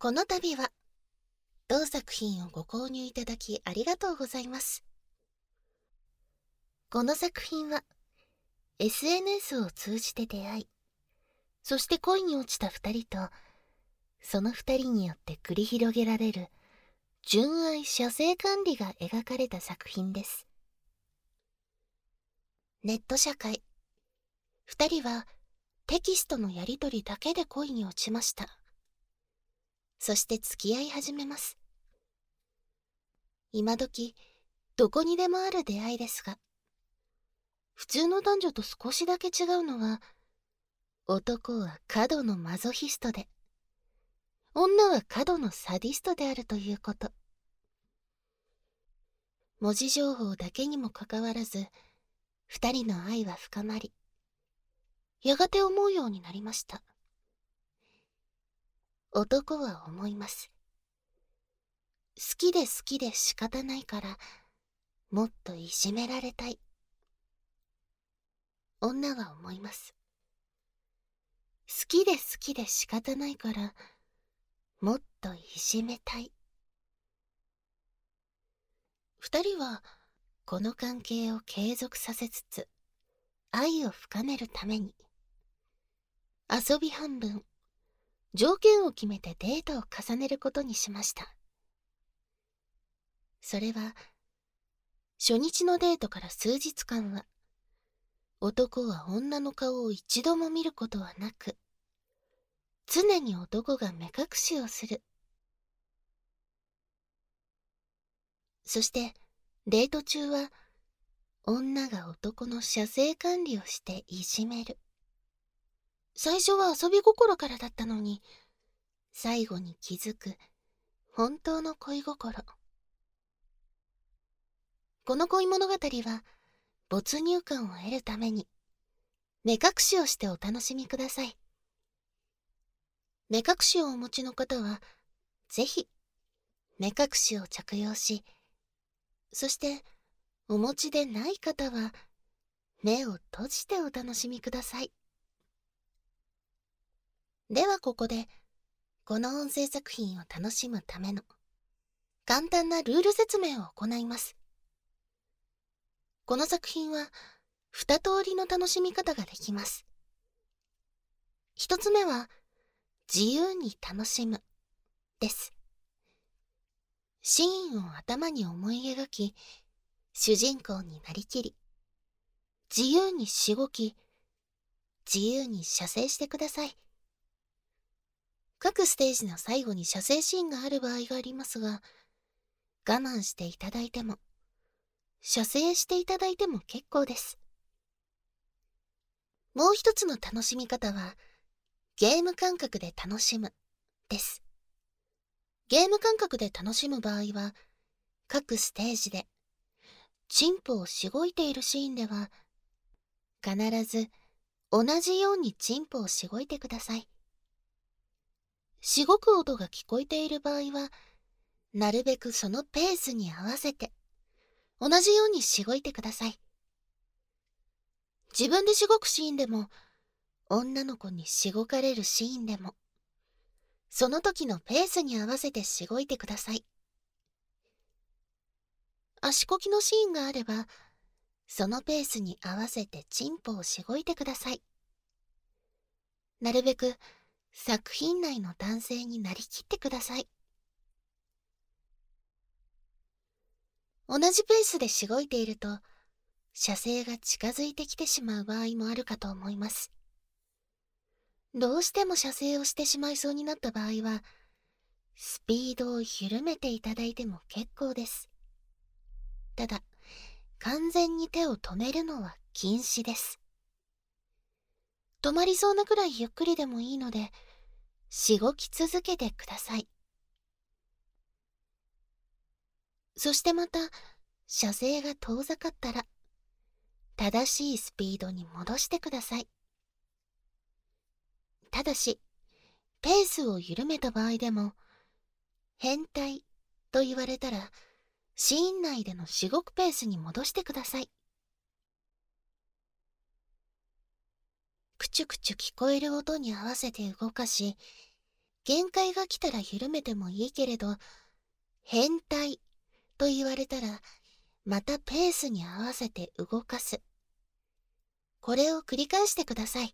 この度は同作品をご購入いただきありがとうございます。この作品は SNS を通じて出会い、そして恋に落ちた二人と、その二人によって繰り広げられる純愛写生管理が描かれた作品です。ネット社会、二人はテキストのやりとりだけで恋に落ちました。そして付き合い始めます。今時どこにでもある出会いですが、普通の男女と少しだけ違うのは、男は過度のマゾヒストで、女は過度のサディストであるということ。文字情報だけにもかかわらず、二人の愛は深まり、やがて思うようになりました。男は思います。好きで仕方ないから、もっといじめられたい。女は思います。好きで仕方ないから、もっといじめたい。二人はこの関係を継続させつつ、愛を深めるために、遊び半分、条件を決めてデートを重ねることにしました。それは、初日のデートから数日間は、男は女の顔を一度も見ることはなく、常に男が目隠しをする。そして、デート中は、女が男の写生管理をしていじめる。最初は遊び心からだったのに、最後に気づく本当の恋心。この恋物語は、没入感を得るために、目隠しをしてお楽しみください。目隠しをお持ちの方は、ぜひ、目隠しを着用し、そして、お持ちでない方は、目を閉じてお楽しみください。ではここで、この音声作品を楽しむための、簡単なルール説明を行います。この作品は、二通りの楽しみ方ができます。一つ目は、自由に楽しむ、です。シーンを頭に思い描き、主人公になりきり、自由にしごき、自由に写生してください。各ステージの最後に写生シーンがある場合がありますが、我慢していただいても、写生していただいても結構です。もう一つの楽しみ方は、ゲーム感覚で楽しむ、です。ゲーム感覚で楽しむ場合は、各ステージで、チンポをしごいているシーンでは、必ず同じようにチンポをしごいてください。しごく音が聞こえている場合は、なるべくそのペースに合わせて、同じようにしごいてください。自分でしごくシーンでも、女の子にしごかれるシーンでも、その時のペースに合わせてしごいてください。足こきのシーンがあれば、そのペースに合わせてチンポをしごいてください。なるべく作品内の男性になりきってください。同じペースでしごいていると、写生が近づいてきてしまう場合もあるかと思います。どうしても写生をしてしまいそうになった場合は、スピードを緩めていただいても結構です。ただ、完全に手を止めるのは禁止です。止まりそうなくらいゆっくりでもいいので、しごき続けてください。そしてまた、写生が遠ざかったら、正しいスピードに戻してください。ただし、ペースを緩めた場合でも、変態と言われたら、シーン内でのしごくペースに戻してください。くちゅくちゅ聞こえる音に合わせて動かし、 限界が来たら緩めてもいいけれど、変態と言われたら、またペースに合わせて動かす。これを繰り返してください。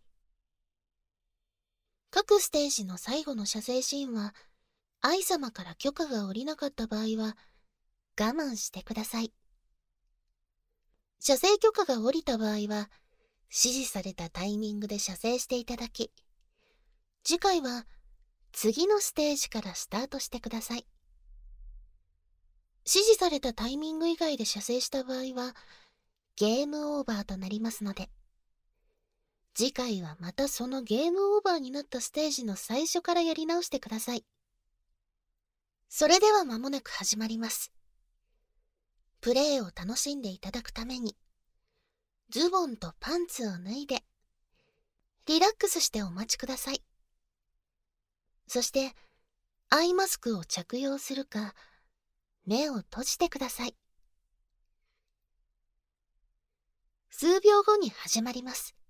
各ステージの最後の射精シーンは、愛様から許可が下りなかった場合は、我慢してください。射精許可が下りた場合は、指示されたタイミングで射精していただき、次回は次のステージからスタートしてください。指示されたタイミング以外で射精した場合は、ゲームオーバーとなりますので、次回はまたそのゲームオーバーになったステージの最初からやり直してください。それでは間もなく始まります。プレイを楽しんでいただくために、ズボンとパンツを脱いで、リラックスしてお待ちください。そして、アイマスクを着用するか、目を閉じてください。数秒後に始まります。